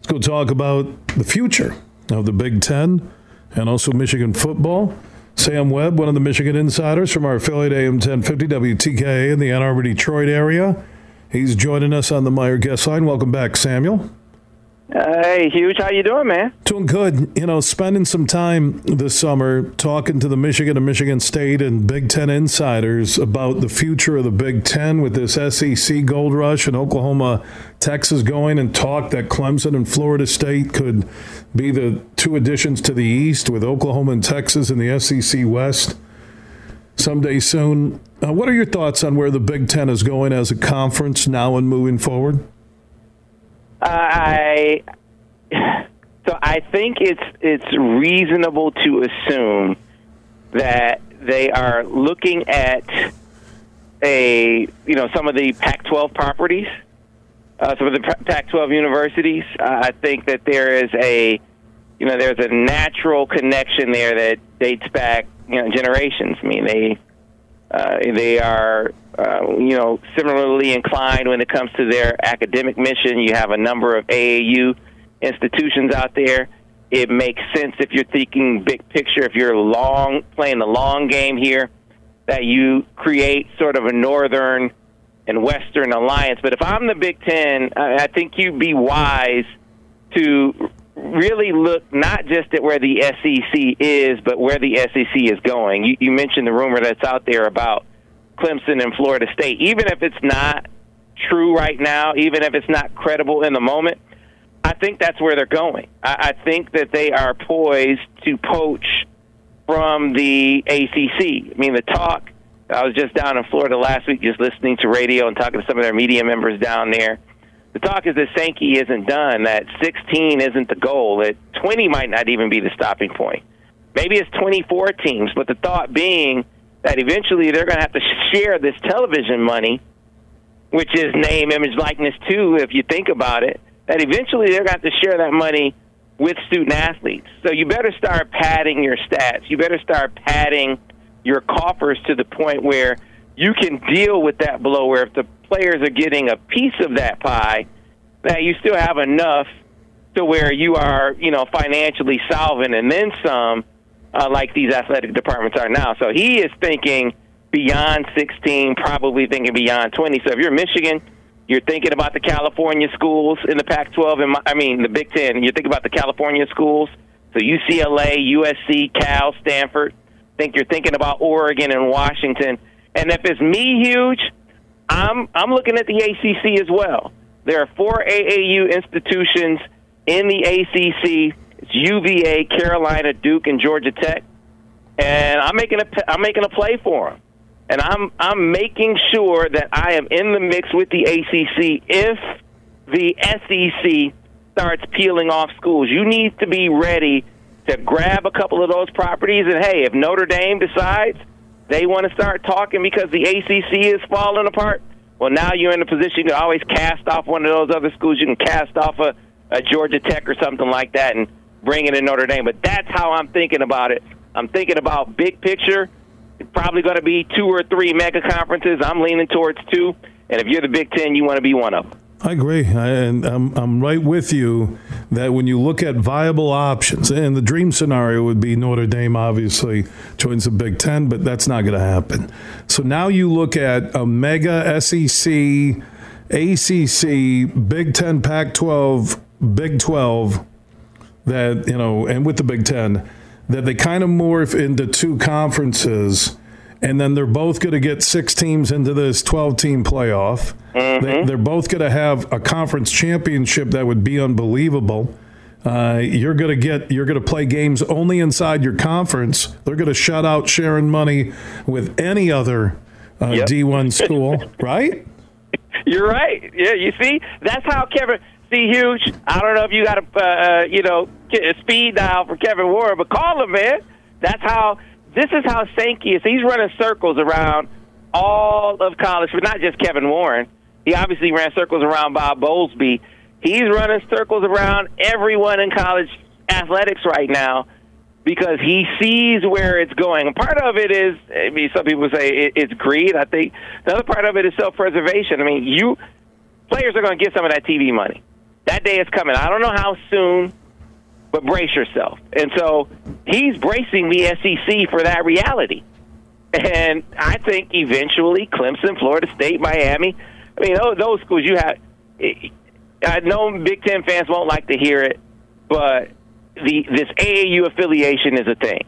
Let's go talk about the future of the Big Ten and also Michigan football. Sam Webb, one of the Michigan insiders from our affiliate AM 1050 WTKA in the Ann Arbor, Detroit area. He's joining us on the Meyer guest line. Welcome back, Samuel. Hey, Huge. How you doing, man? Doing good. You know, spending some time this summer talking to the Michigan and Michigan State and Big Ten insiders about the future of the Big Ten with this SEC gold rush and Oklahoma, Texas going, and talk that Clemson and Florida State could be the two additions to the East with Oklahoma and Texas in the SEC West someday soon. What are your thoughts on where the Big Ten is going as a conference now and moving forward? I think it's reasonable to assume that they are looking at some of the Pac-12 properties, some of the Pac-12 universities. I think that there's a natural connection there that dates back generations. I mean, they are similarly inclined when it comes to their academic mission. You have a number of AAU institutions out there. It makes sense if you're thinking big picture, if you're playing the long game here, that you create sort of a northern and western alliance. But if I'm the Big Ten, I think you'd be wise to really look not just at where the SEC is, but where the SEC is going. You mentioned the rumor that's out there about Clemson and Florida State. Even if it's not true right now, even if it's not credible in the moment, I think that's where they're going. I think that they are poised to poach from the ACC. I mean, the talk, I was just down in Florida last week just listening to radio and talking to some of their media members down there. The talk is that Sankey isn't done, that 16 isn't the goal, that 20 might not even be the stopping point. Maybe it's 24 teams, but the thought being that eventually they're going to have to share this television money, which is name, image, likeness too, if you think about it, that eventually they're going to have to share that money with student athletes. So you better start padding your stats. You better start padding your coffers to the point where you can deal with that blow, where if the players are getting a piece of that pie, that you still have enough to where you are, financially solvent and then some, like these athletic departments are now. So he is thinking beyond 16, probably thinking beyond 20. So if you're Michigan, you're thinking about the California schools in the Pac-12, and the Big Ten. You think about the California schools, so UCLA, USC, Cal, Stanford. I think you're thinking about Oregon and Washington. And if it's me, Huge, I'm looking at the ACC as well. There are 4 AAU institutions in the ACC. It's UVA, Carolina, Duke, and Georgia Tech. And I'm making a play for them. And I'm making sure that I am in the mix with the ACC if the SEC starts peeling off schools. You need to be ready to grab a couple of those properties. And, hey, if Notre Dame decides they want to start talking because the ACC is falling apart, well, now you're in a position to always cast off one of those other schools. You can cast off a Georgia Tech or something like that and bring it in Notre Dame. But that's how I'm thinking about it. I'm thinking about big picture. It's probably going to be 2 or 3 mega conferences. I'm leaning towards 2. And if you're the Big Ten, you want to be one of them. I agree. And I'm right with you that when you look at viable options, and the dream scenario would be Notre Dame obviously joins the Big Ten, but that's not going to happen. So now you look at a mega SEC, ACC, Big Ten, Pac-12, Big 12, that, and with the Big Ten, that they kind of morph into 2 conferences, and then they're both going to get 6 teams into this 12-team playoff. Mm-hmm. They're both going to have a conference championship that would be unbelievable. You're going to play games only inside your conference. They're going to shut out sharing money with any other D1 school, right? You're right. Yeah, you see, that's how Kevin. See, Huge, I don't know if you got a speed dial for Kevin Warren, but call him, man. This is how Sankey is. He's running circles around all of college, but not just Kevin Warren. He obviously ran circles around Bob Bowlesby. He's running circles around everyone in college athletics right now because he sees where it's going. And part of it is, some people say it's greed. I think the other part of it is self-preservation. Players are going to get some of that TV money. That day is coming. I don't know how soon, but brace yourself. And so he's bracing the SEC for that reality. And I think eventually Clemson, Florida State, Miami, I mean, those schools you have, I know Big Ten fans won't like to hear it, but this AAU affiliation is a thing.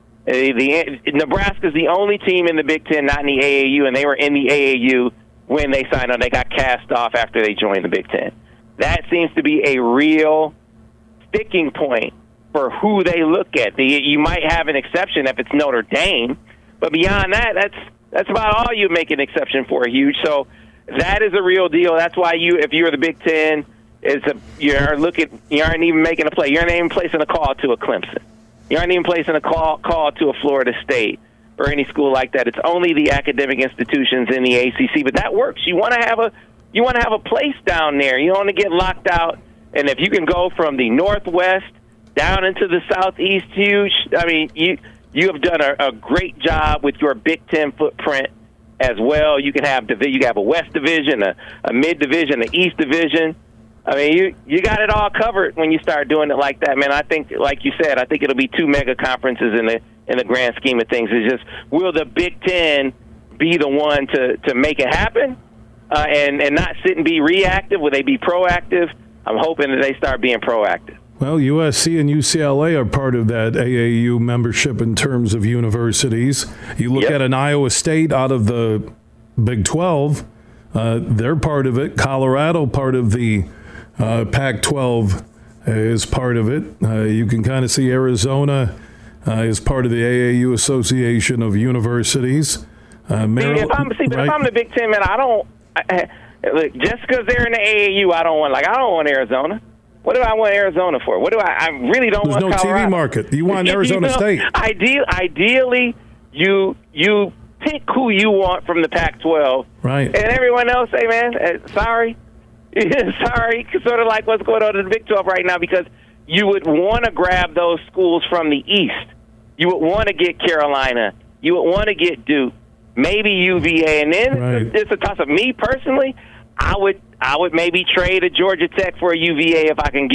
Nebraska's the only team in the Big Ten not in the AAU, and they were in the AAU when they signed on. They got cast off after they joined the Big Ten. That seems to be a real sticking point for who they look at. You might have an exception if it's Notre Dame, but beyond that, that's about all you make an exception for, Huge. So that is a real deal. That's why if you're the Big Ten, you aren't even making a play. You aren't even placing a call to a Clemson. You aren't even placing a call to a Florida State or any school like that. It's only the academic institutions in the ACC, but that works. You want to have a place down there. You don't want to get locked out. And if you can go from the Northwest down into the Southeast, Huge, I mean, you have done a great job with your Big Ten footprint as well. You can have a West Division, a Mid Division, an East Division. I mean, you got it all covered when you start doing it like that, man. I think, like you said, I think it'll be 2 mega conferences in the grand scheme of things. It's just, will the Big Ten be the one to make it happen and not sit and be reactive? Will they be proactive? I'm hoping that they start being proactive. Well, USC and UCLA are part of that AAU membership in terms of universities. You look at an Iowa State out of the Big 12, they're part of it. Colorado, part of the Pac-12, is part of it. You can kind of see Arizona is part of the AAU Association of Universities. Maryland, if I'm the Big Ten, man, look, just because they're in the AAU, I don't want Arizona. What do I want Arizona for? I really don't want Colorado. There's no TV market. You want Arizona State. Ideally, you pick who you want from the Pac-12. Right. And everyone else, hey, man, sorry. Sorry, sort of like what's going on in the Big 12 right now, because you would want to grab those schools from the East. You would want to get Carolina. You would want to get Duke, maybe UVA. And then it's a toss-up. Me, personally, I would maybe trade a Georgia Tech for a UVA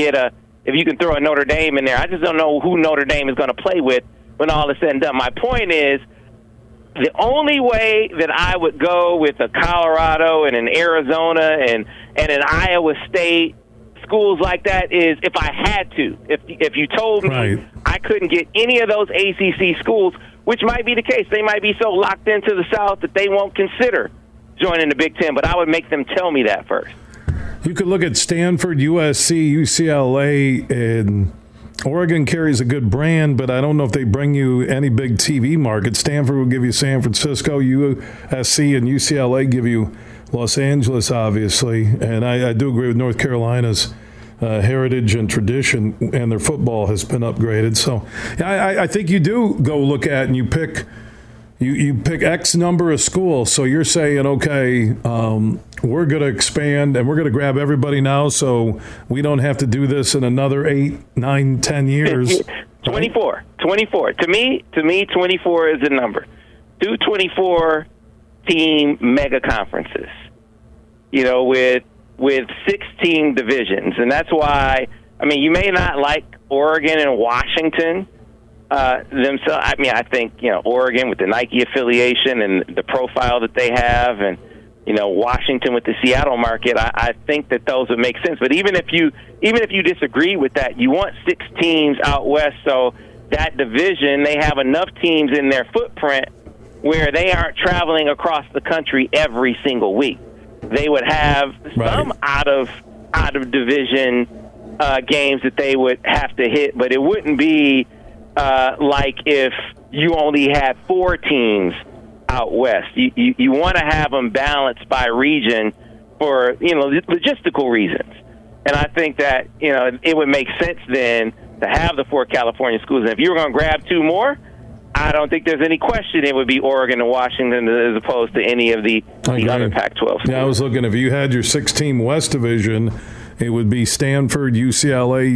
if you can throw a Notre Dame in there. I just don't know who Notre Dame is going to play with when all is said and done. My point is, the only way that I would go with a Colorado and an Arizona and an Iowa State, schools like that, is if I had to. If you told me I couldn't get any of those ACC schools, which might be the case. They might be so locked into the South that they won't consider joining the Big Ten, but I would make them tell me that first. You could look at Stanford, USC, UCLA, and Oregon carries a good brand, but I don't know if they bring you any big TV market. Stanford will give you San Francisco, USC and UCLA give you Los Angeles, obviously. And I do agree with North Carolina's heritage and tradition, and their football has been upgraded. So I think you do go look at and you pick X number of schools. So you're saying, okay, we're going to expand and we're going to grab everybody now, so we don't have to do this in another 8, 9, 10 years. 24. 24. To me, 24 is the number. 2 24-team mega conferences, with 16 divisions. And that's why, you may not like Oregon and Washington themselves. I think, Oregon with the Nike affiliation and the profile that they have, and, Washington with the Seattle market, I think that those would make sense. But even if you disagree with that, you want 6 teams out west, so that division, they have enough teams in their footprint where they aren't traveling across the country every single week. They would have some out of division games that they would have to hit, but it wouldn't be like if you only had 4 teams out west. You want to have them balanced by region for logistical reasons, and I think that it would make sense then to have the 4 California schools. And if you were going to grab 2 more, I don't think there's any question it would be Oregon and Washington as opposed to any of the other Pac-12 schools. Yeah, I was looking, if you had your 6-team West Division, it would be Stanford, UCLA,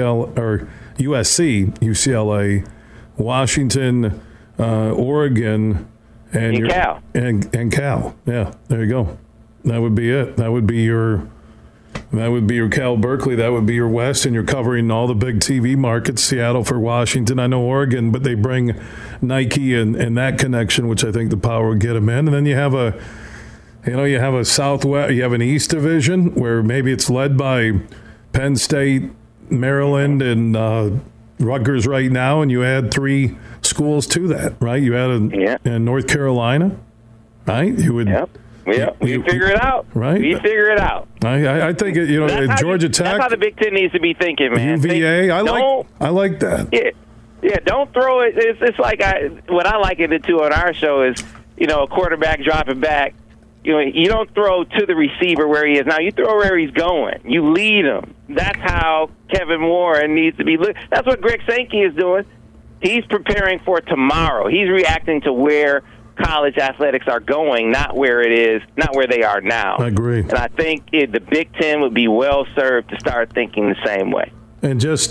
USC, UCLA, Washington, Oregon, and Cal. And Cal. Yeah, there you go. That would be it. That would be your That would be your Cal Berkeley. That would be your West, and you're covering all the big TV markets, Seattle for Washington. I know Oregon, but they bring Nike and that connection, which I think the Power would get them in. And then you have a Southwest, you have an East Division where maybe it's led by Penn State, Maryland, and Rutgers right now, and you add 3 schools to that, right? You add in North Carolina, right? You would. Yep. Yeah, we figure it out. Right? We figure it out. I think Georgia Tech. That's how the Big Ten needs to be thinking, man. UVA. I like that. Yeah. Don't throw it. It's like what I liken it to on our show is a quarterback dropping back. You don't throw to the receiver where he is now. You throw where he's going. You lead him. That's how Kevin Warren needs to be. That's what Greg Sankey is doing. He's preparing for tomorrow. He's reacting to where college athletics are going, not where it is, not where they are now. I agree. And I think the Big Ten would be well served to start thinking the same way. And just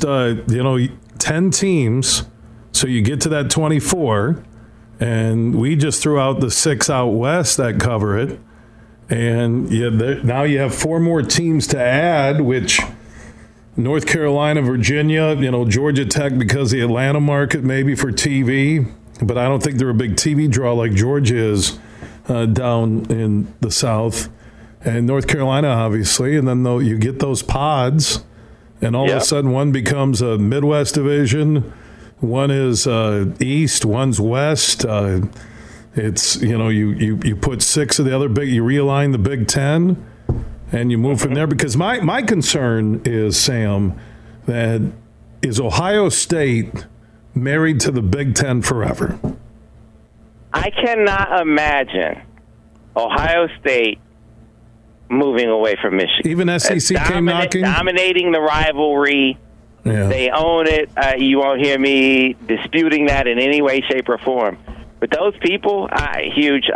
10 teams, so you get to that 24. And we just threw out the 6 out west that cover it. And now you have 4 more teams to add, which North Carolina, Virginia, Georgia Tech because the Atlanta market maybe for TV. But I don't think they're a big TV draw like Georgia is down in the South. And North Carolina, obviously. And then you get those pods. And all of a sudden one becomes a Midwest division. One is East, one's West. It's you put 6 of the other big. You realign the Big Ten, and you move from there. Because my concern is, Sam, that is Ohio State married to the Big Ten forever? I cannot imagine Ohio State moving away from Michigan. Even SEC came knocking, dominating the rivalry. Yeah. They own it. You won't hear me disputing that in any way, shape, or form. But those people, huge.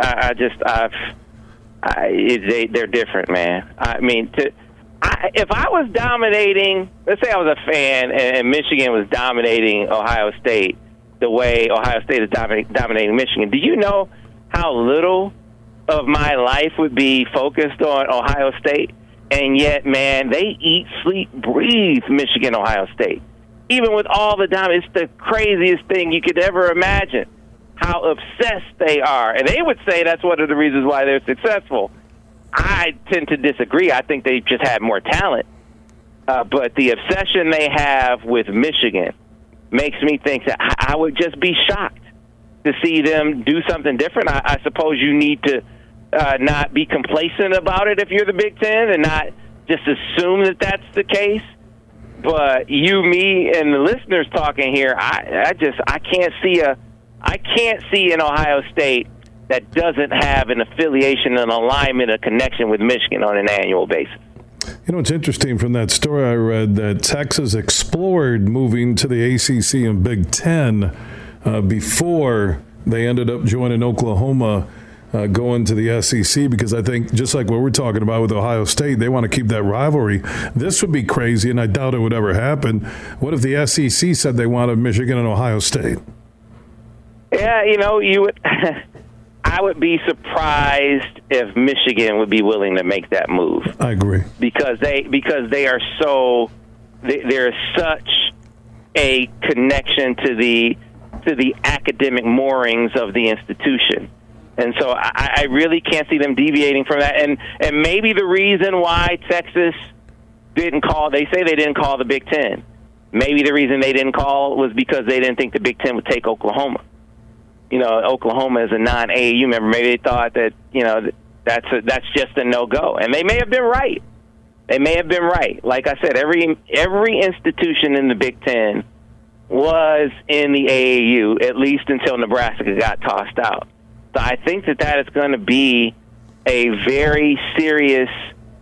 They're different, man. I mean, if I was dominating, let's say I was a fan and Michigan was dominating Ohio State the way Ohio State is dominating Michigan, do you know how little of my life would be focused on Ohio State? And yet, man, they eat, sleep, breathe Michigan, Ohio State. Even with all the dominance, it's the craziest thing you could ever imagine, how obsessed they are. And they would say that's one of the reasons why they're successful. I tend to disagree. I think they just have more talent. But the obsession they have with Michigan makes me think that I would just be shocked to see them do something different. I suppose you need to not be complacent about it if you're the Big Ten and not just assume that that's the case. But you, me, and the listeners talking here, I can't see an Ohio State that doesn't have an affiliation, an alignment, a connection with Michigan on an annual basis. You know, it's interesting from that story I read that Texas explored moving to the ACC and Big Ten before they ended up joining Oklahoma going to the SEC, because I think just like what we're talking about with Ohio State, they want to keep that rivalry. This would be crazy, and I doubt it would ever happen. What if the SEC said they wanted Michigan and Ohio State? Yeah, you would. I would be surprised if Michigan would be willing to make that move. I agree, because they are so there's such a connection to the academic moorings of the institution. And so I really can't see them deviating from that. And maybe the reason why Texas didn't call, they say they didn't call the Big Ten. Maybe the reason they didn't call was because they didn't think the Big Ten would take Oklahoma. Oklahoma is a non-AAU member. Maybe they thought that, that's just a no-go. And they may have been right. Like I said, every institution in the Big Ten was in the AAU, at least until Nebraska got tossed out. So I think that is going to be a very serious,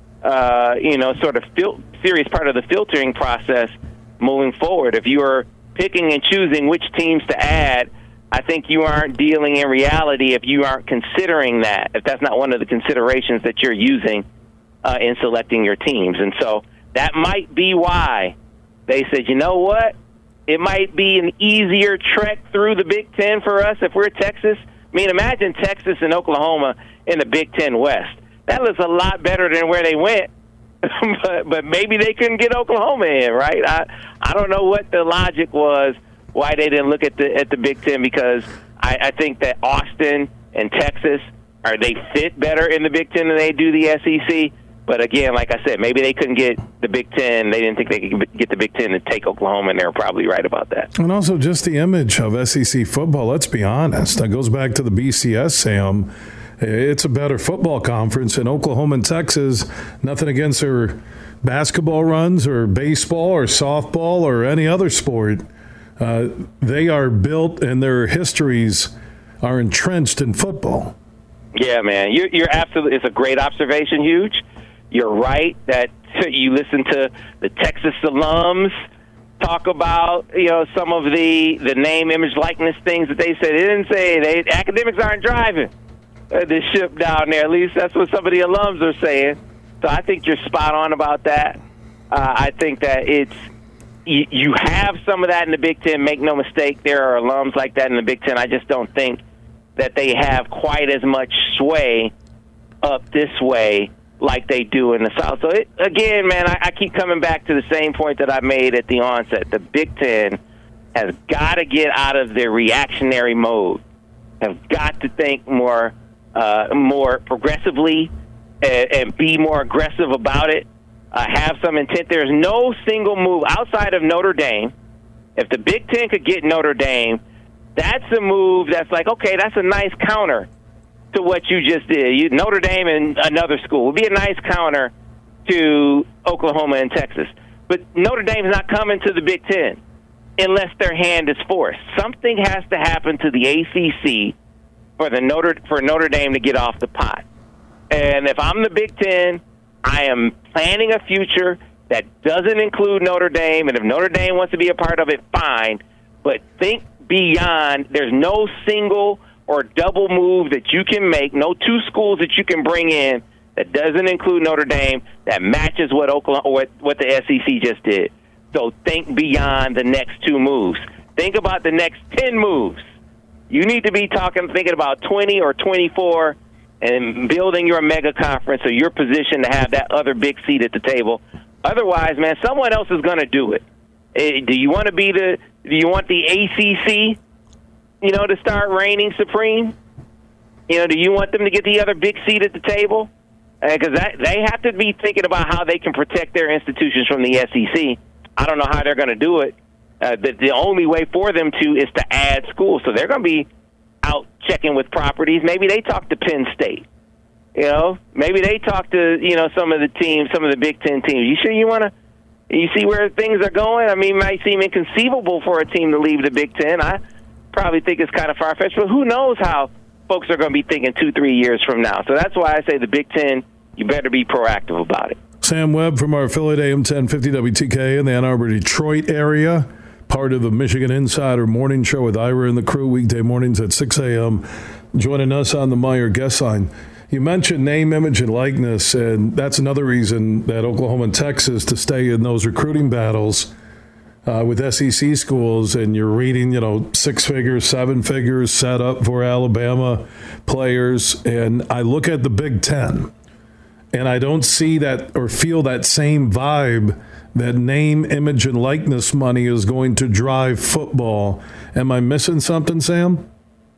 serious part of the filtering process moving forward. If you are picking and choosing which teams to add, I think you aren't dealing in reality if you aren't considering that, if that's not one of the considerations that you're using in selecting your teams. And so that might be why they said, you know what, it might be an easier trek through the Big Ten for us if we're Texas. I mean, imagine Texas and Oklahoma in the Big Ten West. That looks a lot better than where they went but maybe they couldn't get Oklahoma in, right? I don't know what the logic was why they didn't look at the Big Ten, because I think that Austin and Texas they fit better in the Big Ten than they do the SEC. But again, like I said, maybe they couldn't get the Big Ten. They didn't think they could get the Big Ten to take Oklahoma, and they're probably right about that. And also just the image of SEC football, let's be honest. That goes back to the BCS, Sam. It's a better football conference. In Oklahoma and Texas, nothing against their basketball runs or baseball or softball or any other sport. They are built and their histories are entrenched in football. Yeah, man. You're absolutely – it's a great observation, Huge. You're right that you listen to the Texas alums talk about, some of the name, image, likeness things that they said. They didn't say academics aren't driving the ship down there. At least that's what some of the alums are saying. So I think you're spot on about that. I think that you have some of that in the Big Ten. Make no mistake, there are alums like that in the Big Ten. I just don't think that they have quite as much sway up this way like they do in the South. So, again, man, I keep coming back to the same point that I made at the onset. The Big Ten has got to get out of their reactionary mode, have got to think more progressively and be more aggressive about it, have some intent. There's no single move outside of Notre Dame. If the Big Ten could get Notre Dame, that's a move that's like, okay, that's a nice counter to what you just did. Notre Dame and another school would be a nice counter to Oklahoma and Texas. But Notre Dame's not coming to the Big Ten unless their hand is forced. Something has to happen to the ACC for Notre Dame to get off the pot. And if I'm the Big Ten, I am planning a future that doesn't include Notre Dame. And if Notre Dame wants to be a part of it, fine. But think beyond. There's no single or double move that you can make, no two schools that you can bring in that doesn't include Notre Dame that matches what what the SEC just did. So think beyond the next two moves. Think about the next 10 moves. You need to be thinking about 20 or 24 and building your mega conference or your position to have that other big seat at the table. Otherwise, man, someone else is going to do it. Do you want the ACC, to start reigning supreme? Do you want them to get the other big seat at the table? Because they have to be thinking about how they can protect their institutions from the SEC. I don't know how they're going to do it. The only way for them to is to add schools. So they're going to be out checking with properties. Maybe they talk to Penn State. Maybe they talk to, some of the teams, some of the Big Ten teams. You sure you see where things are going? I mean, it might seem inconceivable for a team to leave the Big Ten. I probably think it's kind of far-fetched, but who knows how folks are going to be thinking 2-3 years from now. So that's why I say the Big Ten, you better be proactive about it. Sam Webb from our affiliate AM 1050 WTK in the Ann Arbor, Detroit area, part of the Michigan Insider Morning Show with Ira and the crew, weekday mornings at 6 a.m., joining us on the Meijer guest line. You mentioned name, image, and likeness, and that's another reason that Oklahoma and Texas to stay in those recruiting battles with SEC schools, and you're reading, 6 figures, 7 figures set up for Alabama players. And I look at the Big Ten, and I don't see that or feel that same vibe that name, image, and likeness money is going to drive football. Am I missing something, Sam?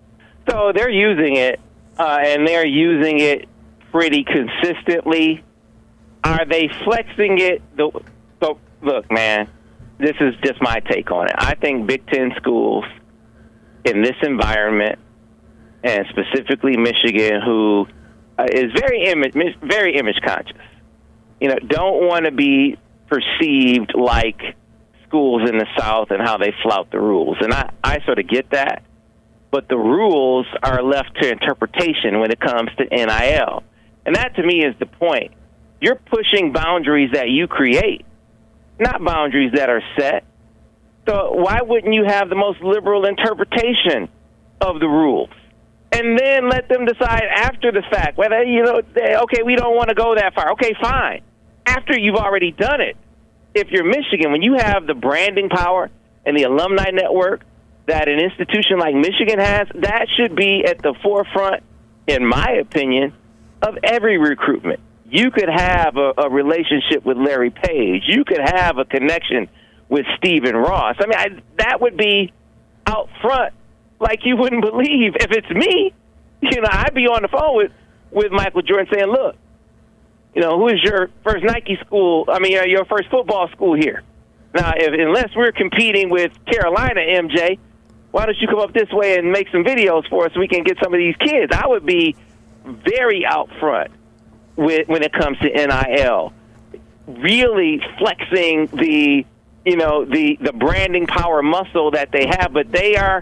So they're using it. And they're using it pretty consistently. Are they flexing it? So, look, man, this is just my take on it. I think Big Ten schools in this environment, and specifically Michigan, who is very image conscious, don't want to be perceived like schools in the South and how they flout the rules. And I sort of get that. But the rules are left to interpretation when it comes to NIL. And that, to me, is the point. You're pushing boundaries that you create, not boundaries that are set. So why wouldn't you have the most liberal interpretation of the rules? And then let them decide after the fact whether, okay, we don't want to go that far. Okay, fine. After you've already done it. If you're Michigan, when you have the branding power and the alumni network that an institution like Michigan has, that should be at the forefront, in my opinion, of every recruitment. you could have a relationship with Larry Page. You could have a connection with Stephen Ross. I mean, that would be out front like you wouldn't believe. If it's me, I'd be on the phone with Michael Jordan saying, look, who is your first Nike school? I mean, your first football school here. Now, unless we're competing with Carolina, MJ, why don't you come up this way and make some videos for us so we can get some of these kids? I would be very out front when it comes to NIL, really flexing the branding power muscle that they have. But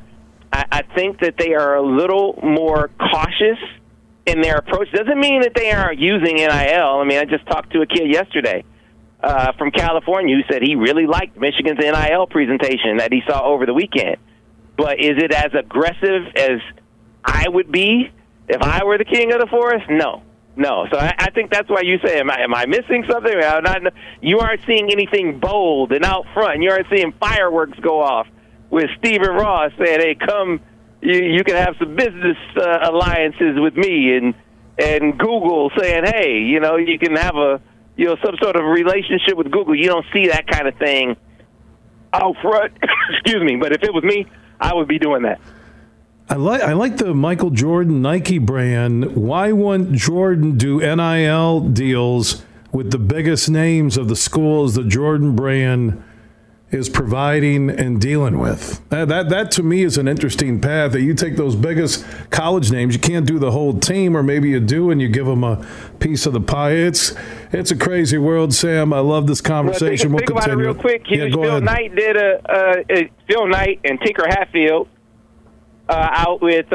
I think that they are a little more cautious in their approach. Doesn't mean that they aren't using NIL. I mean, I just talked to a kid yesterday from California who said he really liked Michigan's NIL presentation that he saw over the weekend. But is it as aggressive as I would be if I were the king of the forest? No. So I think that's why you say, am I missing something? You aren't seeing anything bold and out front. You aren't seeing fireworks go off with Stephen Ross saying, hey, come, you can have some business alliances with me, and Google saying, hey, you can have some sort of relationship with Google. You don't see that kind of thing out front. Excuse me. But if it was me, I would be doing that. I like the Michael Jordan Nike brand. Why wouldn't Jordan do NIL deals with the biggest names of the schools the Jordan brand is providing and dealing with? That to me is an interesting path. That you take those biggest college names, you can't do the whole team, or maybe you do and you give them a piece of the pie. It's a crazy world, Sam. I love this conversation. Think about it real quick. Phil Knight Phil Knight and Tinker Hatfield out with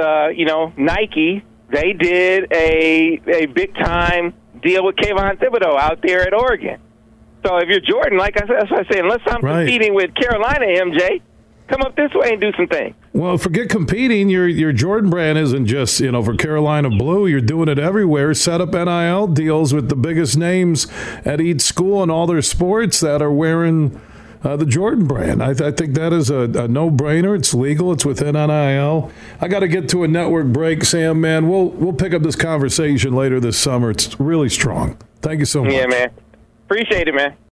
Nike. They did a big time deal with Kayvon Thibodeau out there at Oregon. So if you're Jordan, like I said, that's what I say, unless I'm competing with Carolina, MJ, come up this way and do some things. Well, forget competing. Your Jordan brand isn't just, for Carolina Blue. You're doing it everywhere. Set up NIL deals with the biggest names at each school and all their sports that are wearing the Jordan brand. I think that is a no-brainer. It's legal. It's within NIL. I got to get to a network break, Sam, man. We'll pick up this conversation later this summer. It's really strong. Thank you so much. Yeah, man. Appreciate it, man.